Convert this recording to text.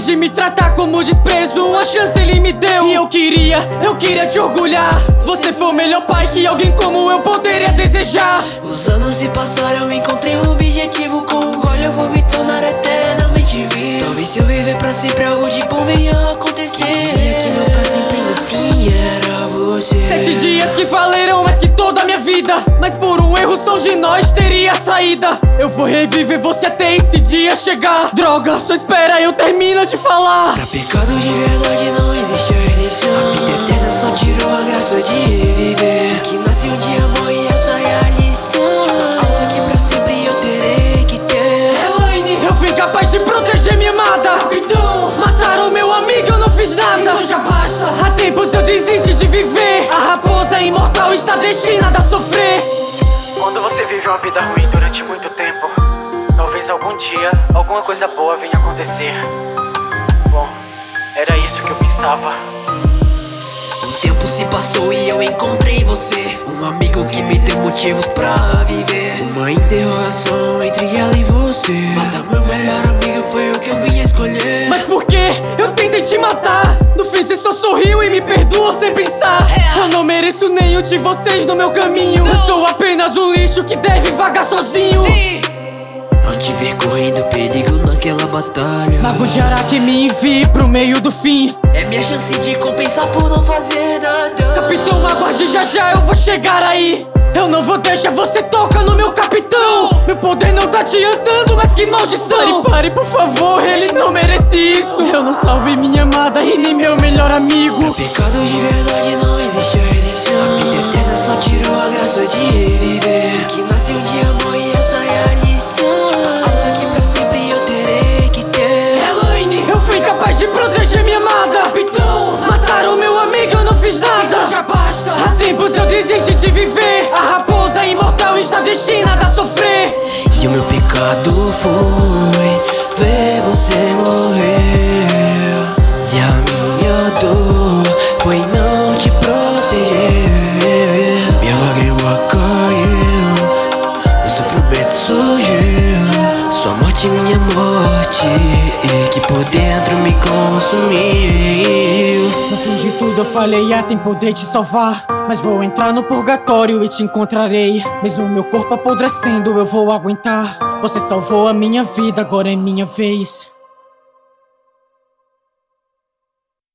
vez de me tratar como desprezo, uma chance ele me deu. E eu queria te orgulhar. Você foi o melhor pai que alguém como eu poderia desejar. Os anos se passaram, eu encontrei um objetivo. Com orgulho eu vou me tornar eternamente vivo. Talvez se eu viver pra sempre algo de bom venha a acontecer. Que meu pra sempre no fim era você. 7 dias que faleram mais que toda a minha vida, mas por um erro só um de nós teria saída. Eu vou reviver você até esse dia chegar. Droga, só espera eu termino de falar. Pra pecado de verdade não existe a redenção. A vida eterna só tirou a graça de viver. Que nasce um dia morre, essa é a lição. Algo que pra sempre eu terei que ter. Elaine, eu fui capaz de proteger minha amada. Capitão, mataram meu amigo, eu não fiz nada. Então já basta, há tempos eu desisti de viver. A raposa imortal está destinada a sofrer. Quando você vive uma vida ruim durante muito tempo, talvez algum dia alguma coisa boa venha acontecer. Bom, era isso que eu pensava. O tempo se passou e eu encontrei você. Um amigo que me deu motivos pra viver. Uma interrogação entre ela e você. Matar meu melhor amigo foi o que eu vim escolher. Mas por que eu tentei te matar? No fim você só sorriu e me perdoou sem pensar. Eu não mereço nenhum de vocês no meu caminho. Eu sou apenas um lixo que deve vagar sozinho. Não te ver correndo perigo naquela batalha. Mago de Araque me envie pro meio do fim. É minha chance de compensar por não fazer nada. Capitão, aguarde, já eu vou chegar aí. Eu não vou deixar você tocar no meu capitão. Meu poder não tá adiantando, mas que maldição. Pare, por favor, ele não merece isso. Eu não salvei minha amada e nem meu melhor amigo. Pra pecado de verdade não existe a redenção. A vida eterna só tirou a graça de viver. Que nasce um dia morre, essa é a lição. Algo que pra sempre eu terei que ter. Elaine, eu fui capaz de proteger minha amada. Capitão, mataram meu amigo, eu não fiz nada. Então já basta, há tempos eu desisti de viver. A raposa imortal está destinada a sofrer. E o meu pecado foi ver você morrer. E a minha dor foi não te proteger. Minha lágrima caiu, meu sofrimento surgiu. Sua morte, minha morte, e que por dentro me consumiu. No fim de tudo eu falhei até em poder te salvar, mas vou entrar no purgatório e te encontrarei. Mesmo meu corpo apodrecendo eu vou aguentar. Você salvou a minha vida, agora é minha vez.